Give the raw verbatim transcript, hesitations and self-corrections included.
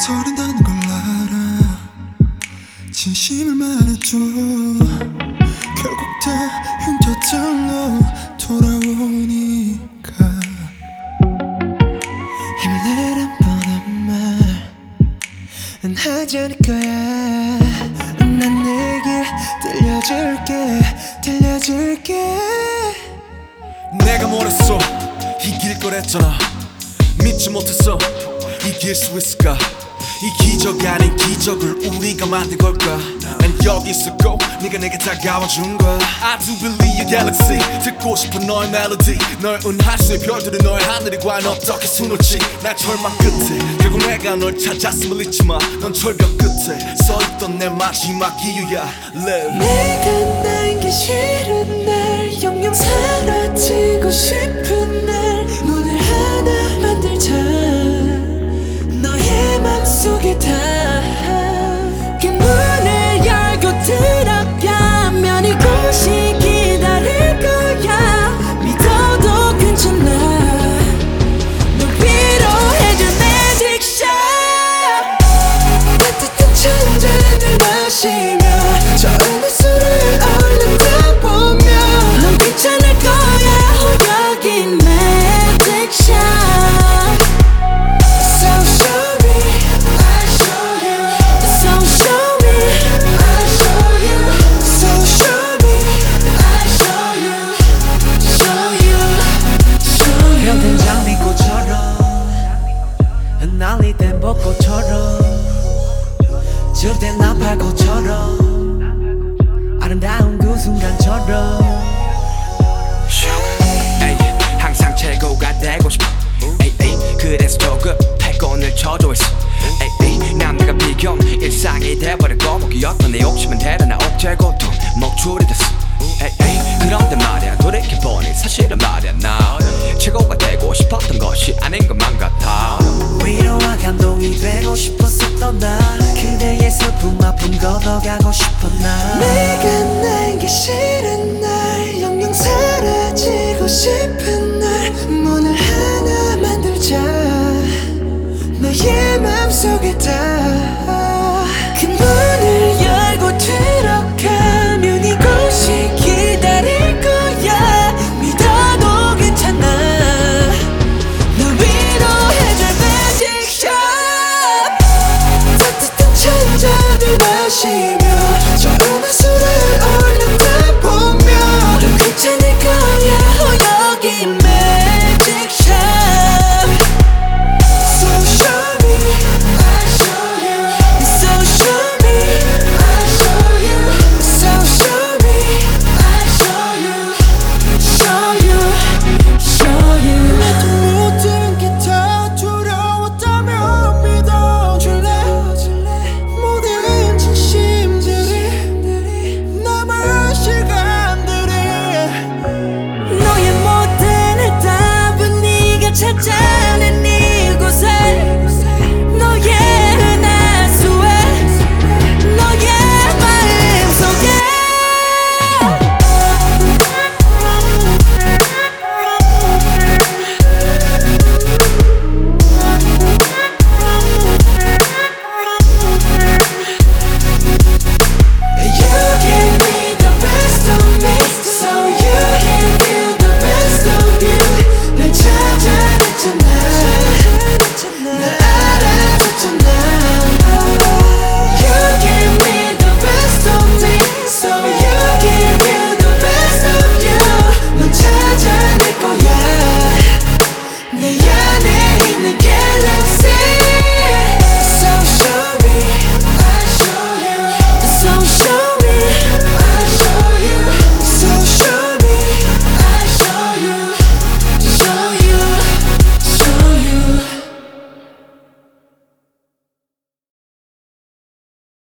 서른다는 걸 알아. 진심을 말해줘. 결국 다 흉터절로 돌아오니까. 힘내란 뻔한 말은 하지 않을 거야. 난 내게 들려줄게 들려줄게. 내가 뭐랬어? 이길 거랬잖아. 믿지 못했어. 이길 수 있을까? 이 기적 아닌 기적을 우리가 만든 걸까? 난 여기 있었고 네가 내게 다가와준 거야. I do believe your galaxy. 듣고 싶은 너의 멜로디. 널 은할 수의 별들은 너의 하늘이 과연 어떻게 수놓지. 날 절망 끝에 결국 내가 널 찾았음을 잊지마. 넌 철벽 끝에 서있던 내 마지막 이유야. Live. 내가 남기 싫은 날 영영 사라지고 싶은 날 문을 하나 만들자. 너의 맘속에 다 그 문을 열고 들어가면 이곳이 기다릴 거야. 믿어도 괜찮아. 널 위로해줄 magic shot. 따뜻한 찬잔을 마시며 저음의 술을 얼른 다 보며 넌 괜찮을 거야. Oh, 여기 magic shot. So show me, I'll show you. So show me, I'll show you. So show me, I'll show you. Show you, show you. 펴든 장미꽃처럼 흩날리던 벚꽃처럼 줄된 나팔꽃처럼 아름다운 그 순간처럼 에이, 항상 최고가 되고 싶어. 에이, 에이, 그래서 조급해 곤을 쳐줘 있어. 에이, 에이, 남들과 비교는 일상이 돼버리고 목이었던 내 욕심은 대단한 억제 고통 목줄이 됐어. 에이, 에이, 그런데 말야 돌이켜보니 사실은 말야 나 최고가 되고 싶었던 것이 아닌 것만 같아. 위로와 감동이 되고 싶었었던 나 그대의 슬픔 아픔 걷어가고 싶어 나. 내가 남기 싫은 날 영영 사라지고 싶은 날 문을 하나 만들자. 너의 맘속에 다 그 문을 열고 들어가면 이곳이 기다릴 거야. 믿어도 괜찮아. 널 위로해줄 magic shot. 따뜻한 찬잔을 마시며 저음의 술을 얼른 다 보며 넌 괜찮을 거야. Oh, 여기 magic shot. So show me, I'll show you. So show me, I'll show you. So show me, I'll show you. Show you, show you. 나도 모든 게 다 두려웠다면 믿어줄래. 모든 진심들이 남은 시간들이 너의 모든 해답은 네가 찾아.